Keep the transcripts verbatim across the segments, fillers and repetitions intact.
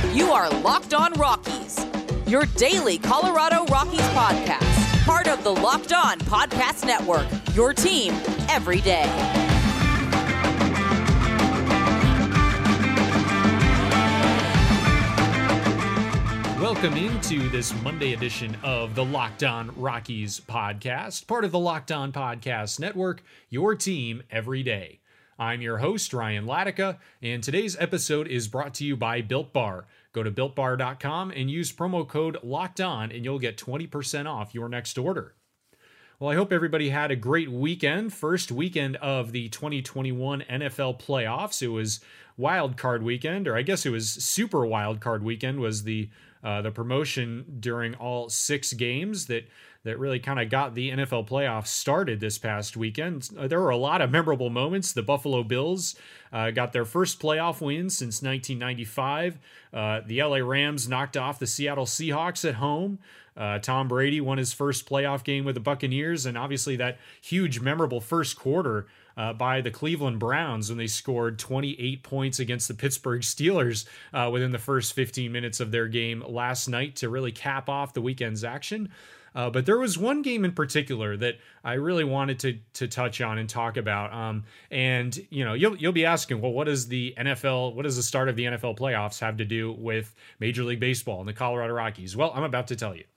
You are Locked On Rockies, your daily Colorado Rockies podcast. Part of the Locked On Podcast Network, your team every day. Welcome into this Monday edition of the Locked On Rockies podcast, part of the Locked On Podcast Network, your team every day. I'm your host, Ryan Latica, and today's episode is brought to you by Built Bar. Go to built bar dot com and use promo code LOCKEDON, and you'll get twenty percent off your next order. Well, I hope everybody had a great weekend. First weekend of the twenty twenty-one N F L playoffs. It was wild card weekend, or I guess it was super wild card weekend, was the uh, the promotion during all six games that that really kind of got the N F L playoffs started this past weekend. There were a lot of memorable moments. The Buffalo Bills uh, got their first playoff win since nineteen ninety-five. Uh, the L A Rams knocked off the Seattle Seahawks at home. Uh, Tom Brady won his first playoff game with the Buccaneers, and obviously that huge, memorable first quarter uh, by the Cleveland Browns when they scored twenty-eight points against the Pittsburgh Steelers uh, within the first fifteen minutes of their game last night to really cap off the weekend's action. Uh, but there was one game in particular that I really wanted to to touch on and talk about. Um, and you know, you'll you'll be asking, well, what does the N F L, what does the start of the N F L playoffs have to do with Major League Baseball and the Colorado Rockies? Well, I'm about to tell you.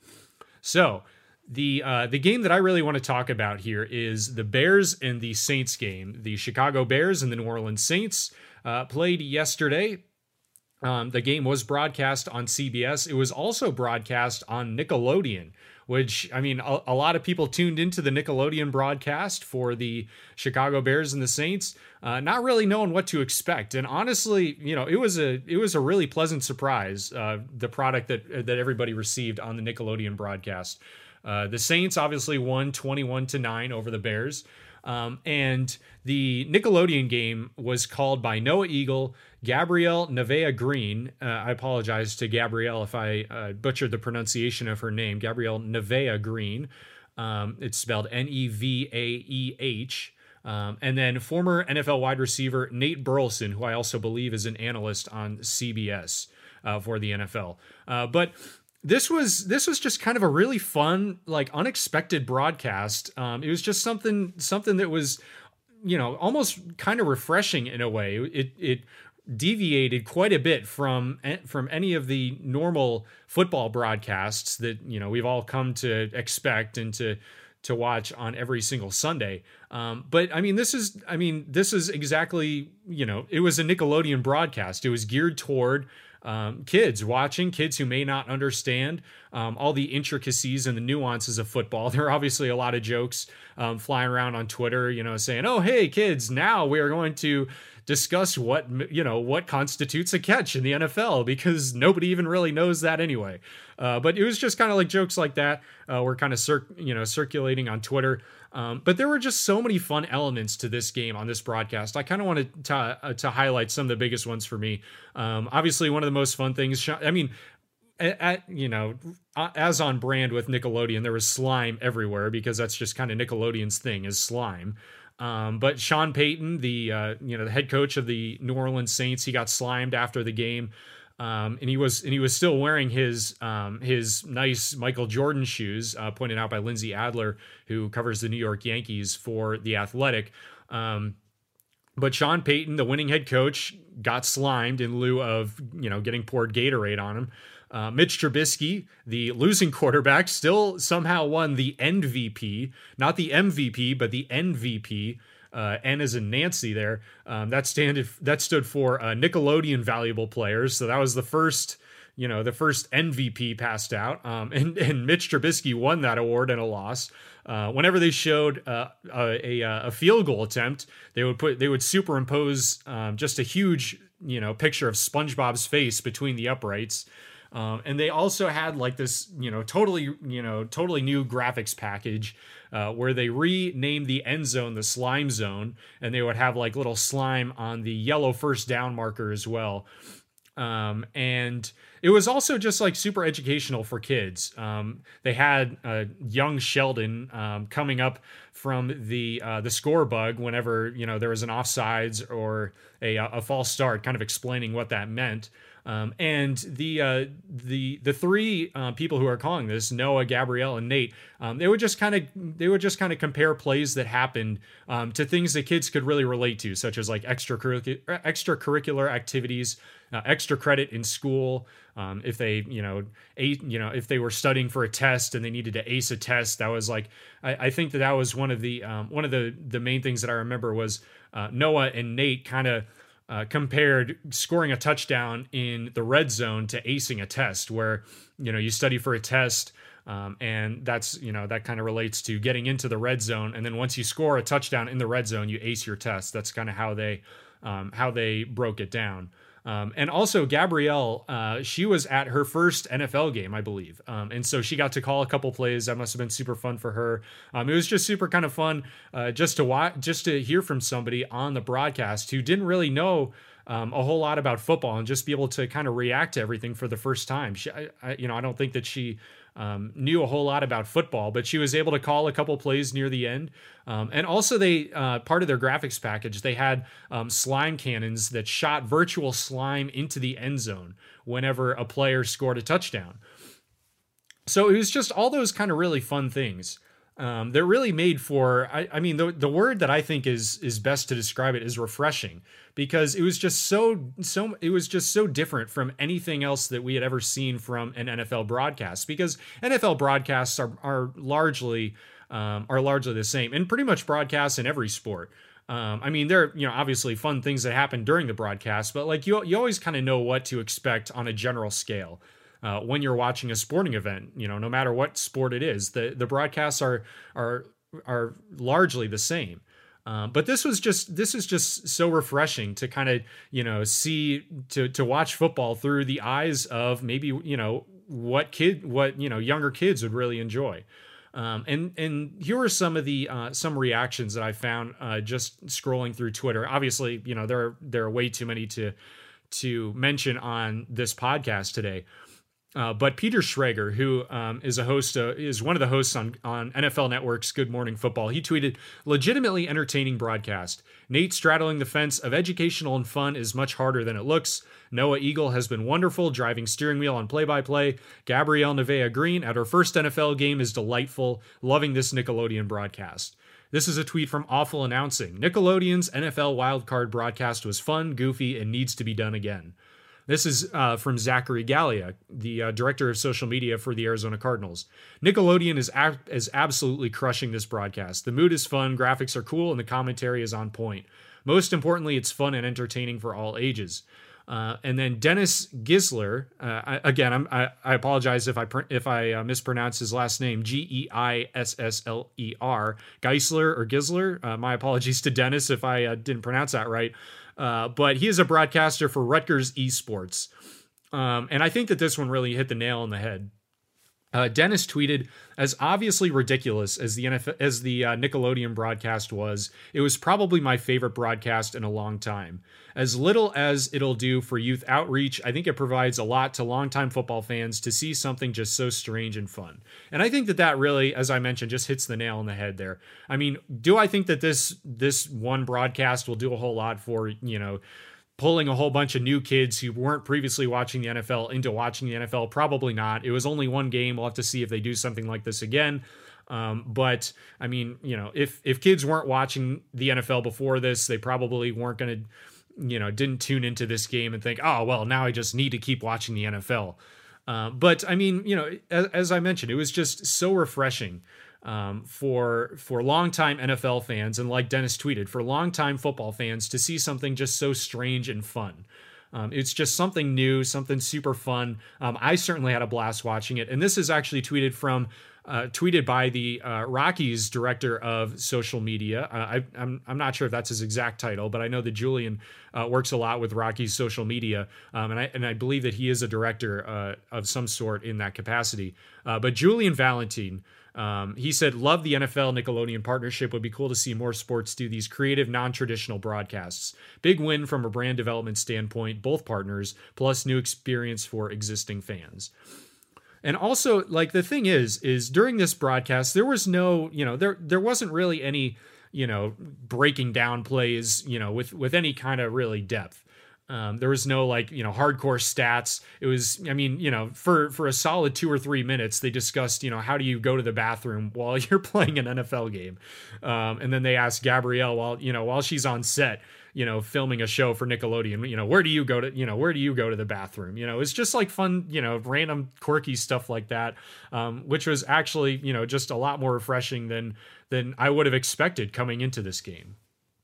So the uh, the game that I really want to talk about here is the Bears and the Saints game. The Chicago Bears and the New Orleans Saints uh, played yesterday. Um, the game was broadcast on C B S. It was also broadcast on Nickelodeon, which, I mean, a, a lot of people tuned into the Nickelodeon broadcast for the Chicago Bears and the Saints, uh, not really knowing what to expect. And honestly, you know, it was a it was a really pleasant surprise, uh, the product that that everybody received on the Nickelodeon broadcast. Uh, the Saints obviously won twenty-one to nine over the Bears. Um, and the Nickelodeon game was called by Noah Eagle, Gabrielle Nevea Green. Uh, I apologize to Gabrielle if I uh, butchered the pronunciation of her name. Gabrielle Nevea Green. Um, it's spelled N E V A E H. Um, and then former N F L wide receiver Nate Burleson, who I also believe is an analyst on C B S uh, for the N F L. Uh, but This was this was just kind of a really fun, like, unexpected broadcast. Um, it was just something something that was, you know, almost kind of refreshing in a way. It it deviated quite a bit from from any of the normal football broadcasts that, you know, we've all come to expect and to to watch on every single Sunday. Um, but I mean, this is I mean this is exactly, you know, it was a Nickelodeon broadcast. It was geared toward Um, kids watching, kids who may not understand um, all the intricacies and the nuances of football. There are obviously a lot of jokes um, flying around on Twitter, you know, saying, oh, hey, kids, now we are going to discuss what, you know, what constitutes a catch in the N F L, because nobody even really knows that anyway. Uh, but it was just kind of like jokes like that uh, were kind of, cir- you know, circulating on Twitter. Um, but there were just so many fun elements to this game on this broadcast. I kind of wanted to uh, to highlight some of the biggest ones for me. Um, obviously, one of the most fun things, I mean, at, at you know, as on brand with Nickelodeon, there was slime everywhere because that's just kind of Nickelodeon's thing, is slime. Um, but Sean Payton, the uh, you know the head coach of the New Orleans Saints, he got slimed after the game. Um, and he was and he was still wearing his um, his nice Michael Jordan shoes, uh, pointed out by Lindsay Adler, who covers the New York Yankees for The Athletic. Um, but Sean Payton, the winning head coach, got slimed in lieu of, you know, getting poured Gatorade on him. Uh, Mitch Trubisky, the losing quarterback, still somehow won the N V P, not the M V P, but the N V P. Uh, N as in Nancy there. Um, that standed that stood for uh, Nickelodeon Valuable Players. So that was the first, you know, the first N V P passed out. Um, and, and Mitch Trubisky won that award in a loss. Uh, whenever they showed uh, a, a a field goal attempt, they would put they would superimpose um, just a huge, you know, picture of SpongeBob's face between the uprights. Um, and they also had like this, you know, totally, you know, totally new graphics package uh, where they renamed the end zone the slime zone, and they would have like little slime on the yellow first down marker as well. Um, and it was also just like super educational for kids. Um, they had uh, young Sheldon um, coming up from the uh, the score bug whenever, you know, there was an offsides or a, a false start, kind of explaining what that meant. Um, and the uh, the the three uh, people who are calling this, Noah, Gabrielle, and Nate, um, they would just kind of they would just kind of compare plays that happened um, to things that kids could really relate to, such as like extracurricular extracurricular activities, uh, extra credit in school. Um, if they, you know, a, you know, if they were studying for a test and they needed to ace a test, that was like, I, I think that that was one of the um, one of the the main things that I remember was uh, Noah and Nate kind of. Uh, compared scoring a touchdown in the red zone to acing a test, where, you know, you study for a test um, and that's, you know, that kind of relates to getting into the red zone. And then once you score a touchdown in the red zone, you ace your test. That's kind of how they um, how they broke it down. Um, and also Gabrielle, uh, she was at her first N F L game, I believe. Um, and so she got to call a couple plays. That must have been super fun for her. Um, it was just super kind of fun uh, just to watch, just to hear from somebody on the broadcast who didn't really know um, a whole lot about football and just be able to kind of react to everything for the first time. She, I, I, you know, I don't think that she Um, knew a whole lot about football, but she was able to call a couple plays near the end. Um, and also they, uh, part of their graphics package, they had um, slime cannons that shot virtual slime into the end zone whenever a player scored a touchdown. So it was just all those kind of really fun things. Um, they're really made for, I, I mean, the, the word that I think is, is best to describe it is refreshing, because it was just so, so, it was just so different from anything else that we had ever seen from an N F L broadcast, because N F L broadcasts are, are largely, um, are largely the same, and pretty much broadcasts in every sport. Um, I mean, there are, you know, obviously fun things that happen during the broadcast, but like you, you always kind of know what to expect on a general scale. Uh, when you're watching a sporting event, you know, no matter what sport it is, the, the broadcasts are are are largely the same. Um, but this was just this is just so refreshing to kind of, you know, see to to watch football through the eyes of maybe, you know, what kid what you know younger kids would really enjoy. Um, and and here are some of the uh, some reactions that I found uh, just scrolling through Twitter. Obviously, you know, there are, there are way too many to to mention on this podcast today. Uh, but Peter Schrager, who um, is a host, uh, is one of the hosts on, on N F L Network's Good Morning Football, he tweeted, "Legitimately entertaining broadcast. Nate straddling the fence of educational and fun is much harder than it looks. Noah Eagle has been wonderful, driving steering wheel on play-by-play. Gabrielle Nevea Green at her first N F L game is delightful. Loving this Nickelodeon broadcast." This is a tweet from Awful Announcing. "Nickelodeon's N F L wildcard broadcast was fun, goofy, and needs to be done again." This is uh, from Zachary Gallia, the uh, director of social media for the Arizona Cardinals. "Nickelodeon is ab- is absolutely crushing this broadcast. The mood is fun, graphics are cool, and the commentary is on point. Most importantly, it's fun and entertaining for all ages." Uh, and then Dennis Gisler, uh, I, again, I'm, I, I apologize if I pr- if I uh, mispronounce his last name, G E I S S L E R, Geisler or Gisler. Uh, my apologies to Dennis if I uh, didn't pronounce that right. Uh, but he is a broadcaster for Rutgers Esports. Um, and I think that this one really hit the nail on the head. Uh, Dennis tweeted, "As obviously ridiculous as the N F L, as the uh, Nickelodeon broadcast was, it was probably my favorite broadcast in a long time. As little as it'll do for youth outreach, I think it provides a lot to longtime football fans to see something just so strange and fun." And I think that that really, as I mentioned, just hits the nail on the head there. I mean, do I think that this this one broadcast will do a whole lot for, you know, pulling a whole bunch of new kids who weren't previously watching the N F L into watching the N F L? Probably not. It was only one game. We'll have to see if they do something like this again. Um, but I mean, you know, if, if kids weren't watching the N F L before this, they probably weren't going to, you know, didn't tune into this game and think, oh, well, now I just need to keep watching the N F L. Uh, but I mean, you know, as, as I mentioned, it was just so refreshing Um, for for longtime N F L fans, and like Dennis tweeted, for longtime football fans to see something just so strange and fun. Um, it's just something new, something super fun. Um, I certainly had a blast watching it. And this is actually tweeted from uh, tweeted by the uh, Rockies director of social media. Uh, I, I'm I'm not sure if that's his exact title, but I know that Julian uh, works a lot with Rockies social media, um, and I and I believe that he is a director uh, of some sort in that capacity. Uh, but Julian Valentine. Um, he said, "Love the N F L Nickelodeon partnership. Would be cool to see more sports do these creative, non-traditional broadcasts. Big win from a brand development standpoint, both partners, plus new experience for existing fans." And also, like, the thing is, is during this broadcast, there was no, you know, there, there wasn't really any, you know, breaking down plays, you know, with, with any kind of really depth. Um, there was no like, you know, hardcore stats. It was, I mean, you know, for, for a solid two or three minutes, they discussed, you know, how do you go to the bathroom while you're playing an N F L game? Um, and then they asked Gabrielle while, you know, while she's on set, you know, filming a show for Nickelodeon, you know, where do you go to, you know, where do you go to the bathroom? You know, it's just like fun, you know, random quirky stuff like that, um, which was actually, you know, just a lot more refreshing than, than I would have expected coming into this game.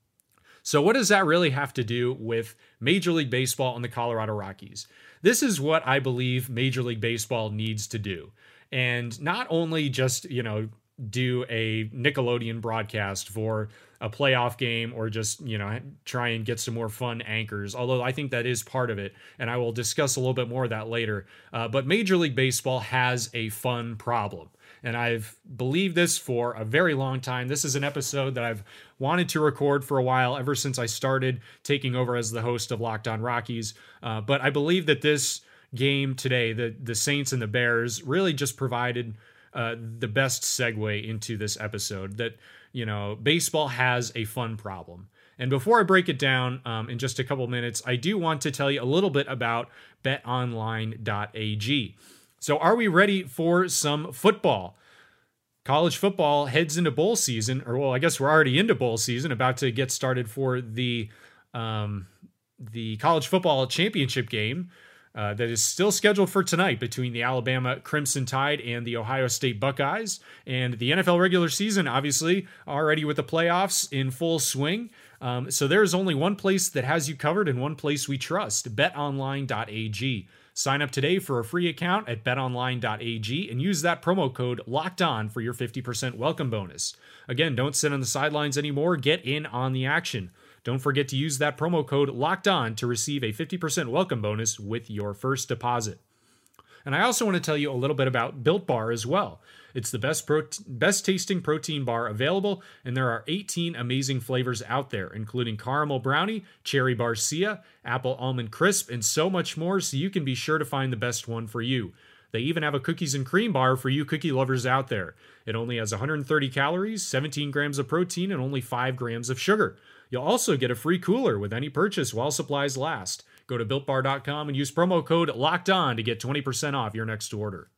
So what does that really have to do with Major League Baseball and the Colorado Rockies? This is what I believe Major League Baseball needs to do. And not only just, you know, do a Nickelodeon broadcast for a playoff game or just, you know, try and get some more fun anchors, although I think that is part of it. And I will discuss a little bit more of that later. Uh, but Major League Baseball has a fun problem. And I've believed this for a very long time. This is an episode that I've wanted to record for a while, ever since I started taking over as the host of Locked On Rockies. Uh, but I believe that this game today, the, the Saints and the Bears, really just provided uh, the best segue into this episode. That, you know, baseball has a fun problem. And before I break it down um, in just a couple minutes, I do want to tell you a little bit about bet online dot a g. So are we ready for some football? College football heads into bowl season, or well, I guess we're already into bowl season, about to get started for the um, the college football championship game uh, that is still scheduled for tonight between the Alabama Crimson Tide and the Ohio State Buckeyes. And the N F L regular season, obviously, already with the playoffs in full swing. Um, so there's only one place that has you covered and one place we trust, bet online dot a g. Sign up today for a free account at bet online dot a g and use that promo code LOCKEDON for your fifty percent welcome bonus. Again, don't sit on the sidelines anymore. Get in on the action. Don't forget to use that promo code LOCKEDON to receive a fifty percent welcome bonus with your first deposit. And I also want to tell you a little bit about Built Bar as well. It's the best pro- best tasting protein bar available, and there are eighteen amazing flavors out there, including caramel brownie, cherry barcia, apple almond crisp, and so much more, so you can be sure to find the best one for you. They even have a cookies and cream bar for you cookie lovers out there. It only has one hundred thirty calories, seventeen grams of protein, and only five grams of sugar. You'll also get a free cooler with any purchase while supplies last. Go to built bar dot com and use promo code LOCKEDON to get twenty percent off your next order.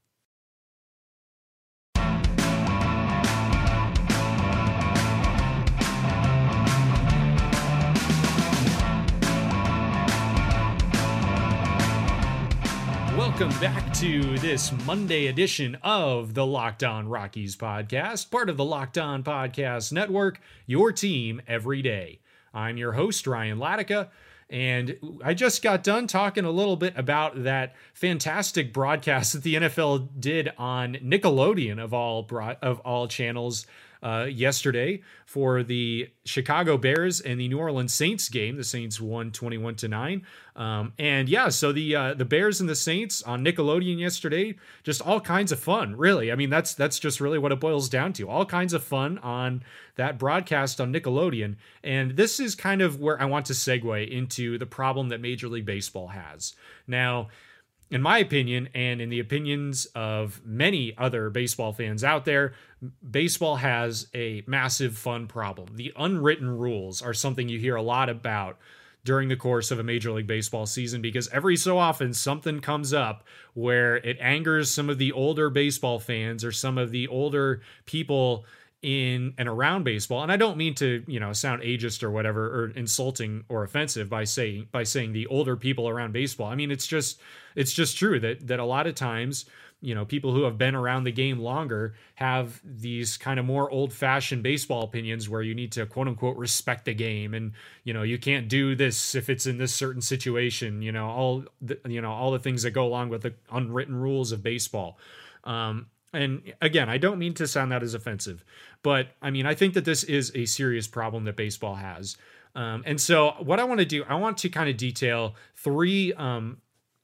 Welcome back to this Monday edition of the Locked On Rockies podcast, part of the Locked On Podcast Network, your team every day. I'm your host, Ryan Latica, and I just got done talking a little bit about that fantastic broadcast that the N F L did on Nickelodeon of all broad, of all channels uh, yesterday for the Chicago Bears and the New Orleans Saints game. The Saints won twenty-one to nine. Um, and yeah, so the uh, the Bears and the Saints on Nickelodeon yesterday, just all kinds of fun, really. I mean, that's that's just really what it boils down to. All kinds of fun on that broadcast on Nickelodeon. And this is kind of where I want to segue into the problem that Major League Baseball has. Now, in my opinion, and in the opinions of many other baseball fans out there, baseball has a massive fun problem. The unwritten rules are something you hear a lot about during the course of a Major League Baseball season, because every so often something comes up where it angers some of the older baseball fans or some of the older people in and around baseball. And I don't mean to, you know, sound ageist or whatever, or insulting or offensive by saying by saying the older people around baseball. I mean, it's just it's just true that that a lot of times, you know, people who have been around the game longer have these kind of more old-fashioned baseball opinions where you need to quote unquote respect the game, and you know, you can't do this if it's in this certain situation, you know, all the, you know, all the things that go along with the unwritten rules of baseball. Um, And again, I don't mean to sound that as offensive, but I mean, I think that this is a serious problem that baseball has. Um, and so what I want to do, I want to kind of detail three um,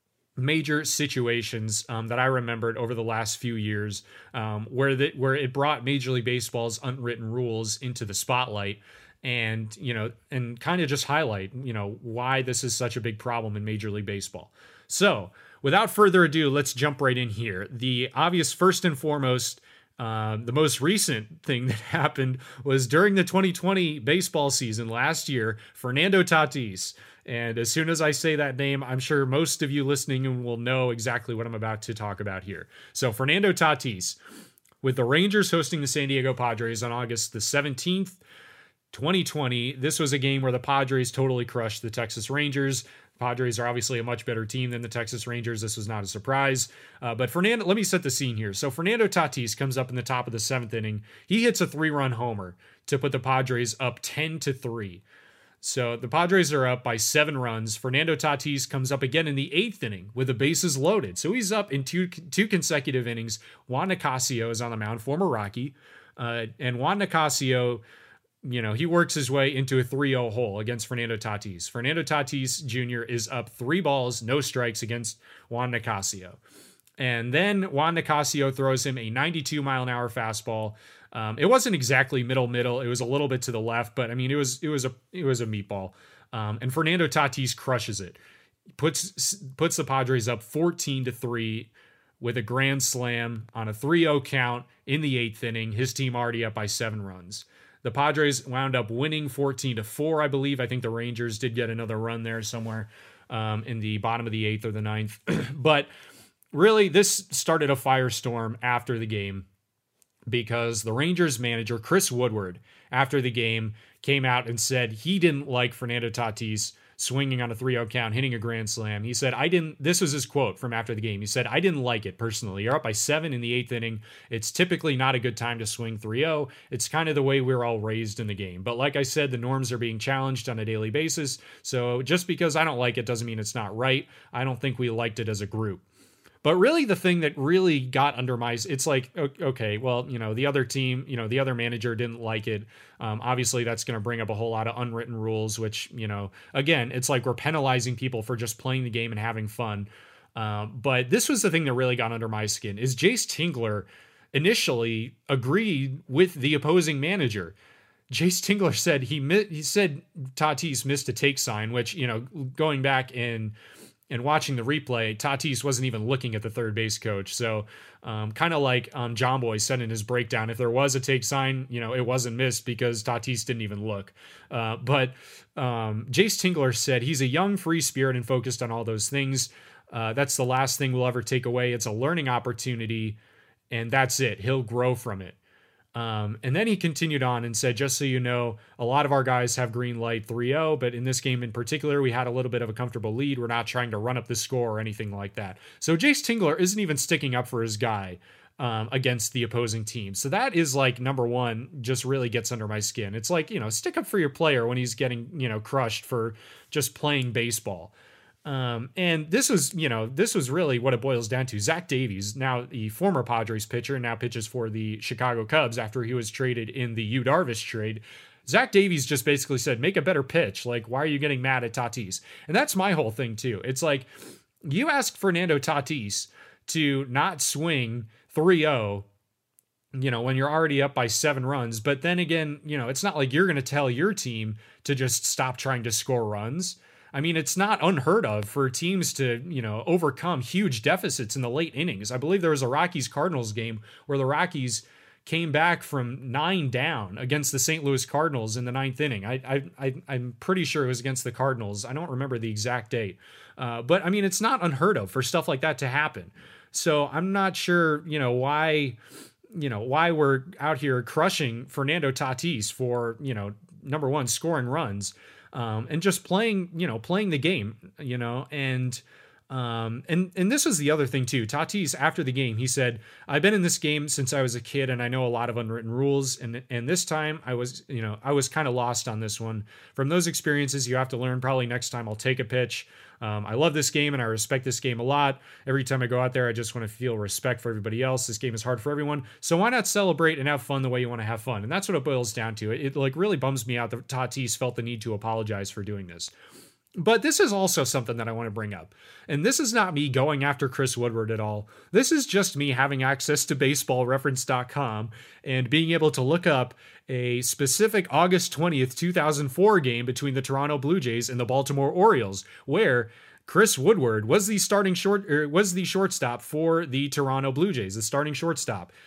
major situations um, that I remembered over the last few years um, where the, where it brought Major League Baseball's unwritten rules into the spotlight, and, you know, and kind of just highlight, you know, why this is such a big problem in Major League Baseball. So without further ado, let's jump right in here. The obvious first and foremost Uh, the most recent thing that happened was during the twenty twenty baseball season last year, Fernando Tatis. And as soon as I say that name, I'm sure most of you listening will know exactly what I'm about to talk about here. So Fernando Tatis, with the Rangers hosting the San Diego Padres on August the seventeenth, twenty twenty, this was a game where the Padres totally crushed the Texas Rangers. Padres are obviously a much better team than the Texas Rangers. This was not a surprise. Uh, but Fernando, let me set the scene here. So Fernando Tatis comes up in the top of the seventh inning. He hits a three-run homer to put the Padres up ten to three. So the Padres are up by seven runs. Fernando Tatis comes up again in the eighth inning with the bases loaded. So he's up in two two consecutive innings. Juan Nicasio is on the mound, former Rocky. Uh, and Juan Nicasio, you know, he works his way into a three oh hole against Fernando Tatis. Fernando Tatis Junior is up three balls, no strikes against Juan Nicasio. And then Juan Nicasio throws him a ninety-two mile an hour fastball. Um, it wasn't exactly middle middle. It was a little bit to the left, but I mean, it was it was a it was a meatball. Um, and Fernando Tatis crushes it, puts puts the Padres up fourteen to three with a grand slam on a three oh count in the eighth inning. His team already up by seven runs. The Padres wound up winning fourteen to four, I believe. I think the Rangers did get another run there somewhere um, in the bottom of the eighth or the ninth. But really, this started a firestorm after the game because the Rangers manager, Chris Woodward, after the game came out and said he didn't like Fernando Tatis swinging on a three oh count, hitting a grand slam. He said, I didn't, this was his quote from after the game. He said, I didn't like it personally. You're up by seven in the eighth inning. It's typically not a good time to swing three oh. It's kind of the way we're all raised in the game. But like I said, the norms are being challenged on a daily basis. So just because I don't like it doesn't mean it's not right. I don't think we liked it as a group. But really the thing that really got under my, it's like, okay, well, you know, the other team, you know, the other manager didn't like it. Um, obviously, that's going to bring up a whole lot of unwritten rules, which, you know, again, it's like we're penalizing people for just playing the game and having fun. Uh, but this was the thing that really got under my skin, is Jayce Tingler initially agreed with the opposing manager. Jayce Tingler said he he said Tatis missed a take sign, which, you know, going back in and watching the replay, Tatis wasn't even looking at the third base coach. So um, kind of like um, John Boy said in his breakdown, if there was a take sign, you know, it wasn't missed because Tatis didn't even look. Uh, but um, Jayce Tingler said he's a young, free spirit and focused on all those things. Uh, that's the last thing we'll ever take away. It's a learning opportunity, and that's it. He'll grow from it. Um, and then he continued on and said, just so you know, a lot of our guys have green light three oh, but in this game in particular, we had a little bit of a comfortable lead. We're not trying to run up the score or anything like that. So Jayce Tingler isn't even sticking up for his guy um, against the opposing team. So that is like, number one, just really gets under my skin. It's like, you know, stick up for your player when he's getting, you know, crushed for just playing baseball. Um, and this was, you know, this was really what it boils down to. Zach Davies, now the former Padres pitcher, now pitches for the Chicago Cubs after he was traded in the Yu Darvish trade. Zach Davies just basically said, make a better pitch. Like, why are you getting mad at Tatis? And that's my whole thing too. It's like, you ask Fernando Tatis to not swing three oh, you know, when you're already up by seven runs. But then again, you know, it's not like you're going to tell your team to just stop trying to score runs. I mean, it's not unheard of for teams to, you know, overcome huge deficits in the late innings. I believe there was a Rockies-Cardinals game where the Rockies came back from nine down against the Saint Louis Cardinals in the ninth inning. I, I, I, I'm pretty sure it was against the Cardinals. I don't remember the exact date. Uh, but, I mean, it's not unheard of for stuff like that to happen. So I'm not sure, you know, why, you know, why we're out here crushing Fernando Tatis for, you know, number one, scoring runs. Um, and just playing, you know, playing the game, you know, and, um, and, and this was the other thing too. Tatis, after the game, he said, I've been in this game since I was a kid and I know a lot of unwritten rules. And, and this time I was, you know, I was kind of lost on this one. From those experiences, you have to learn. Probably next time I'll take a pitch. Um, I love this game and I respect this game a lot. Every time I go out there, I just want to feel respect for everybody else. This game is hard for everyone. So why not celebrate and have fun the way you want to have fun? And that's what it boils down to. It, it like really bums me out that Tatis felt the need to apologize for doing this. But this is also something that I want to bring up. And this is not me going after Chris Woodward at all. This is just me having access to baseball reference dot com and being able to look up a specific August twentieth, two thousand four game between the Toronto Blue Jays and the Baltimore Orioles, where Chris Woodward was the starting short or was the shortstop for the Toronto Blue Jays, the starting shortstop.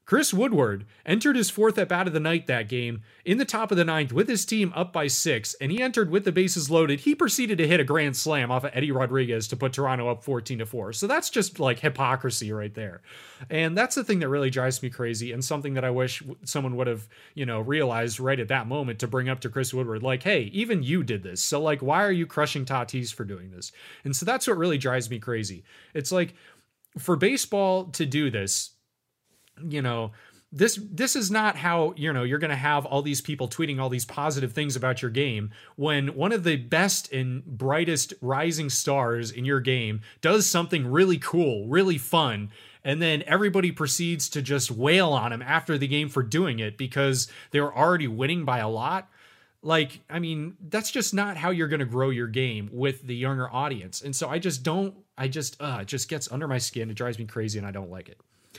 Chris Woodward entered his fourth at bat of the night that game in the top of the ninth with his team up by six, and he entered with the bases loaded. He proceeded to hit a grand slam off of Eddie Rodriguez to put Toronto up fourteen to four. So that's just like hypocrisy right there. And that's the thing that really drives me crazy, and something that I wish someone would have, you know, realized right at that moment to bring up to Chris Woodward. Like, hey, even you did this. So like, why are you crushing Tatis for doing this? And so that's what really drives me crazy. It's like, for baseball to do this, you know, this this is not how, you know, you're going to have all these people tweeting all these positive things about your game when one of the best and brightest rising stars in your game does something really cool, really fun, and then everybody proceeds to just wail on him after the game for doing it because they were already winning by a lot. Like, I mean, that's just not how you're going to grow your game with the younger audience. And so I just don't, I just, uh, it just gets under my skin. It drives me crazy and I don't like it.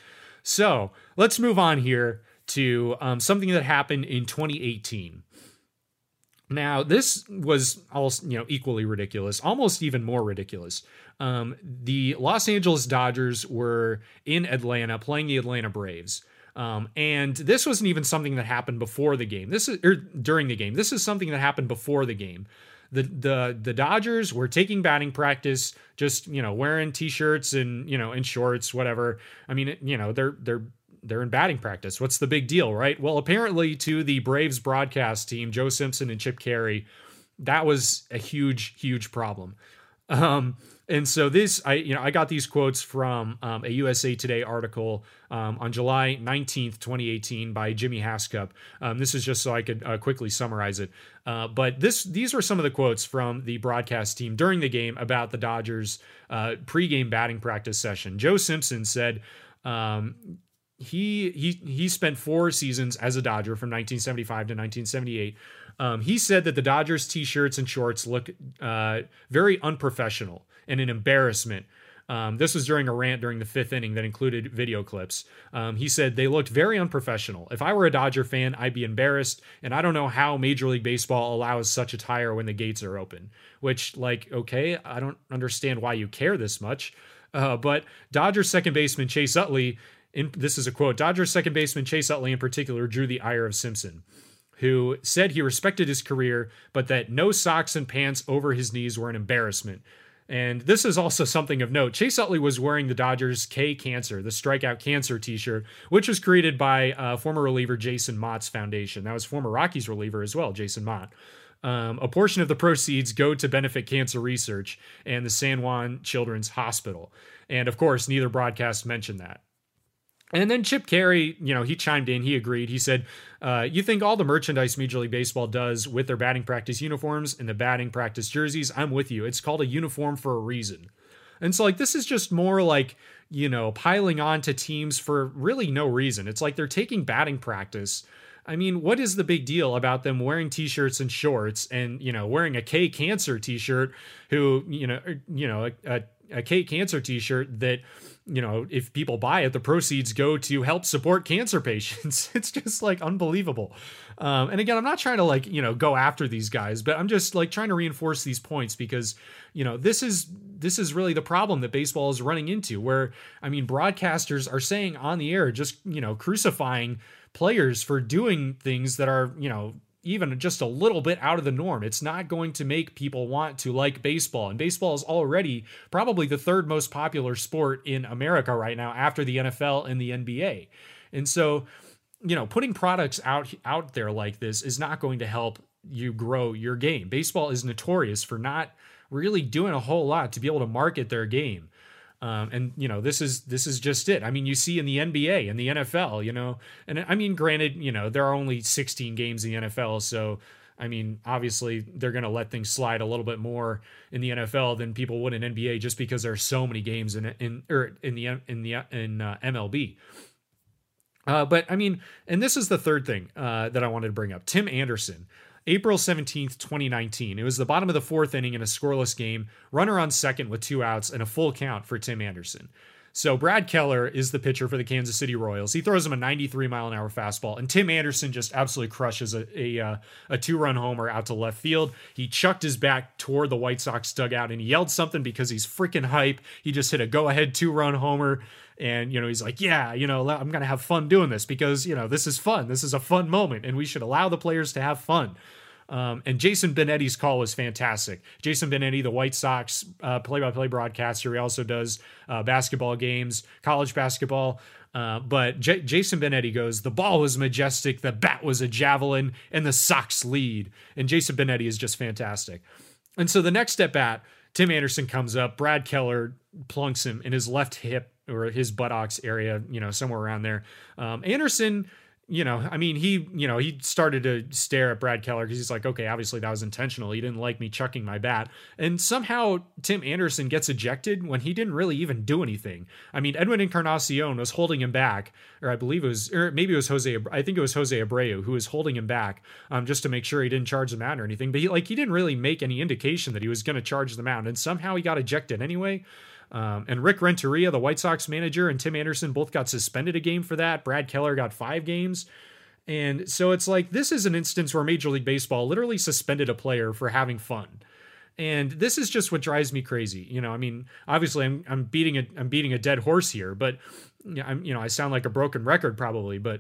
So let's move on here to um, something that happened in twenty eighteen. Now, this was also, you know, equally ridiculous, almost even more ridiculous. Um, the Los Angeles Dodgers were in Atlanta playing the Atlanta Braves. Um, and this wasn't even something that happened before the game. This is or during the game. This is something that happened before the game. The the the Dodgers were taking batting practice, just, you know, wearing t-shirts and, you know, and shorts, whatever. I mean, you know, they're they're they're in batting practice. What's the big deal, right? Well, apparently to the Braves broadcast team, Joe Simpson and Chip Carey, that was a huge, huge problem. Um, and so this, I, you know, I got these quotes from um, a U S A Today article um, on July nineteenth, twenty eighteen by Jimmy Hascup. Um, this is just so I could uh, quickly summarize it. Uh, but this, these were some of the quotes from the broadcast team during the game about the Dodgers uh, pregame batting practice session. Joe Simpson said, um, he, he, he spent four seasons as a Dodger from nineteen seventy-five to nineteen seventy-eight. Um, he said that the Dodgers t-shirts and shorts look uh, very unprofessional and an embarrassment. Um, this was during a rant during the fifth inning that included video clips. Um, he said they looked very unprofessional. If I were a Dodger fan, I'd be embarrassed, and I don't know how Major League Baseball allows such attire when the gates are open. Which, like, okay, I don't understand why you care this much. Uh, but Dodgers second baseman Chase Utley, in, this is a quote, Dodgers second baseman Chase Utley in particular drew the ire of Simpson, who said he respected his career, but that no socks and pants over his knees were an embarrassment. And this is also something of note. Chase Utley was wearing the Dodgers K Cancer, the Strikeout Cancer t-shirt, which was created by uh, former reliever Jason Mott's foundation. That was former Rockies reliever as well, Jason Mott. Um, a portion of the proceeds go to benefit cancer research and the San Juan Children's Hospital. And of course, neither broadcast mentioned that. And then Chip Carey, you know, he chimed in, he agreed. He said, uh, you think all the merchandise Major League Baseball does with their batting practice uniforms and the batting practice jerseys, I'm with you. It's called a uniform for a reason. And so, like, this is just more like, you know, piling on to teams for really no reason. It's like they're taking batting practice. I mean, what is the big deal about them wearing t-shirts and shorts and, you know, wearing a K Cancer t-shirt who, you know, you know, a, a, a K Cancer t-shirt that, you know, if people buy it, the proceeds go to help support cancer patients. It's just like unbelievable. Um, and again, I'm not trying to like, you know, go after these guys, but I'm just like trying to reinforce these points because, you know, this is, this is really the problem that baseball is running into where, I mean, broadcasters are saying on the air, just, you know, crucifying players for doing things that are, you know, even just a little bit out of the norm. It's not going to make people want to like baseball. And baseball is already probably the third most popular sport in America right now after the N F L and the N B A. And so, you know, putting products out, out there like this is not going to help you grow your game. Baseball is notorious for not really doing a whole lot to be able to market their game. Um, and, you know, this is this is just it. I mean, you see in the N B A and the N F L, you know, and I mean, granted, you know, there are only sixteen games in the N F L. So, I mean, obviously, they're going to let things slide a little bit more in the N F L than people would in N B A just because there are so many games in in or in the in the in uh, M L B. Uh, but I mean, and this is the third thing uh, that I wanted to bring up. Tim Anderson. April seventeenth, twenty nineteen. It was the bottom of the fourth inning in a scoreless game, runner on second with two outs and a full count for Tim Anderson. So Brad Keller is the pitcher for the Kansas City Royals. He throws him a ninety-three mile an hour fastball, and Tim Anderson just absolutely crushes a a, uh, a two-run homer out to left field. He chucked his back toward the White Sox dugout, and he yelled something because he's freaking hype. He just hit a go-ahead two-run homer, and, you know, he's like, yeah, you know, I'm going to have fun doing this because, you know, this is fun. This is a fun moment, and we should allow the players to have fun. Um, and Jason Benetti's call was fantastic. Jason Benetti, the White Sox uh, play-by-play broadcaster, he also does uh, basketball games, college basketball. Uh, but J- Jason Benetti goes, the ball was majestic, the bat was a javelin, and the Sox lead. And Jason Benetti is just fantastic. And so the next at bat, Tim Anderson comes up, Brad Keller plunks him in his left hip or his buttocks area, you know, somewhere around there. Um, Anderson... You know, I mean, he, you know, he started to stare at Brad Keller because he's like, okay, obviously that was intentional. He didn't like me chucking my bat. And somehow Tim Anderson gets ejected when he didn't really even do anything. I mean, Edwin Encarnacion was holding him back, or I believe it was, or maybe it was Jose, I think it was Jose Abreu who was holding him back um, just to make sure he didn't charge the mound or anything. But he, like, he didn't really make any indication that he was going to charge the mound. And somehow he got ejected anyway. Um, and Rick Renteria, the White Sox manager, and Tim Anderson both got suspended a game for that. Brad Keller got five games. And so it's like, this is an instance where Major League Baseball literally suspended a player for having fun. And this is just what drives me crazy. You know, I mean, obviously I'm, I'm beating a, I'm beating a dead horse here, but I'm, you know, I sound like a broken record probably, but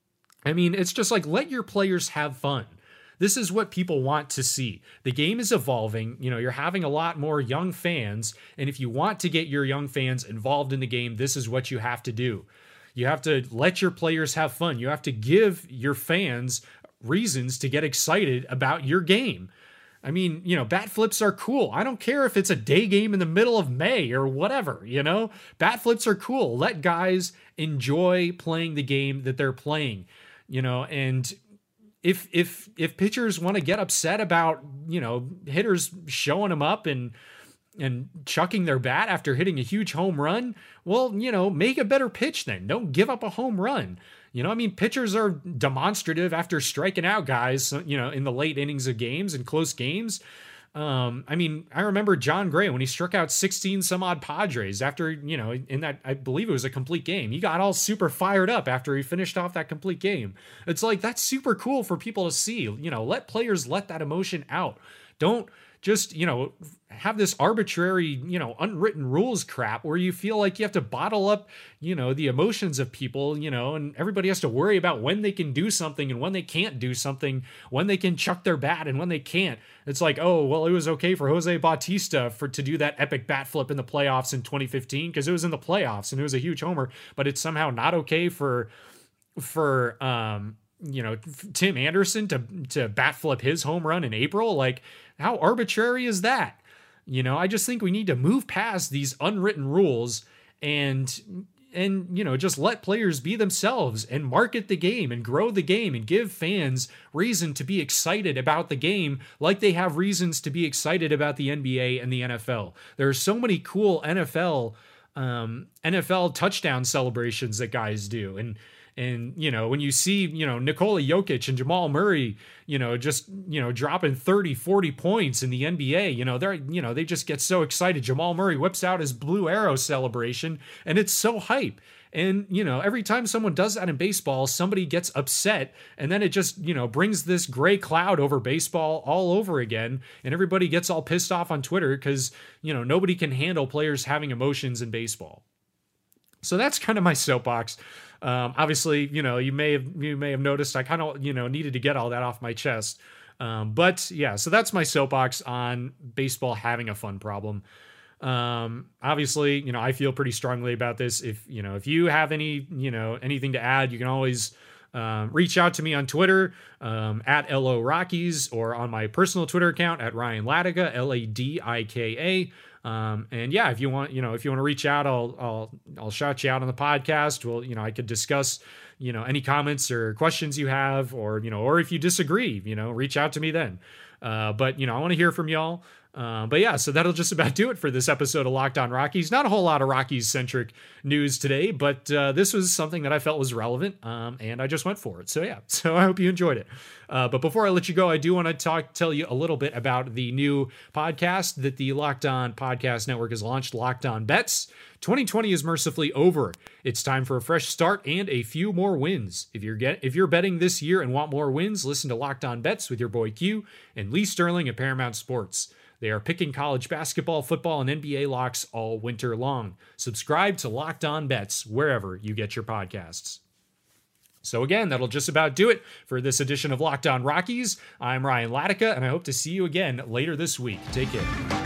I mean, it's just like, let your players have fun. This is what people want to see. The game is evolving. You know, you're having a lot more young fans. And if you want to get your young fans involved in the game, this is what you have to do. You have to let your players have fun. You have to give your fans reasons to get excited about your game. I mean, you know, bat flips are cool. I don't care if it's a day game in the middle of May or whatever, you know, bat flips are cool. Let guys enjoy playing the game that they're playing, you know, and If if if pitchers want to get upset about, you know, hitters showing them up and and chucking their bat after hitting a huge home run, well, you know, make a better pitch then. Don't give up a home run. You know, I mean, pitchers are demonstrative after striking out guys, you know, in the late innings of games and close games. Um, I mean, I remember John Gray when he struck out sixteen some odd Padres after, you know, in that, I believe it was a complete game. He got all super fired up after he finished off that complete game. It's like, that's super cool for people to see, you know, let players let that emotion out. Don't just, you know, have this arbitrary, you know, unwritten rules crap where you feel like you have to bottle up, you know, the emotions of people, you know, and everybody has to worry about when they can do something and when they can't do something, when they can chuck their bat and when they can't. It's like, oh, well, it was okay for Jose Bautista for to do that epic bat flip in the playoffs in twenty fifteen because it was in the playoffs and it was a huge homer, but it's somehow not okay for, for, um, you know, Tim Anderson to, to bat flip his home run in April. Like, how arbitrary is that? You know, I just think we need to move past these unwritten rules and, and, you know, just let players be themselves and market the game and grow the game and give fans reason to be excited about the game like they have reasons to be excited about the N B A and the N F L. There are so many cool N F L, um, N F L touchdown celebrations that guys do. And, And, you know, when you see, you know, Nikola Jokic and Jamal Murray, you know, just, you know, dropping thirty, forty points in the N B A, you know, they're, you know, they just get so excited. Jamal Murray whips out his blue arrow celebration and it's so hype. And, you know, every time someone does that in baseball, somebody gets upset and then it just, you know, brings this gray cloud over baseball all over again. And everybody gets all pissed off on Twitter because, you know, nobody can handle players having emotions in baseball. So that's kind of my soapbox. Um, obviously, you know, you may have you may have noticed I kind of, you know, needed to get all that off my chest. Um, but yeah, so that's my soapbox on baseball having a fun problem. Um, obviously, you know, I feel pretty strongly about this. If, you know, if you have any, you know, anything to add, you can always um, reach out to me on Twitter um, at L O Rockies or on my personal Twitter account at Ryan Ladika, L A D I K A. Um, and yeah, if you want, you know, if you want to reach out, I'll, I'll, I'll shout you out on the podcast. Well, you know, I could discuss, you know, any comments or questions you have, or, you know, or if you disagree, you know, reach out to me then. Uh, but, you know, I want to hear from y'all. Uh, but yeah, so that'll just about do it for this episode of Locked On Rockies. Not a whole lot of Rockies-centric news today, but uh, this was something that I felt was relevant, um, and I just went for it. So yeah, so I hope you enjoyed it. Uh, but before I let you go, I do want to talk, tell you a little bit about the new podcast that the Locked On Podcast Network has launched, Locked On Bets. twenty twenty is mercifully over. It's time for a fresh start and a few more wins. If you're get if you're betting this year and want more wins, listen to Locked On Bets with your boy Q and Lee Sterling at Paramount Sports. They are picking college basketball, football, and N B A locks all winter long. Subscribe to Locked On Bets wherever you get your podcasts. So again, that'll just about do it for this edition of Locked On Rockies. I'm Ryan Latica, and I hope to see you again later this week. Take care.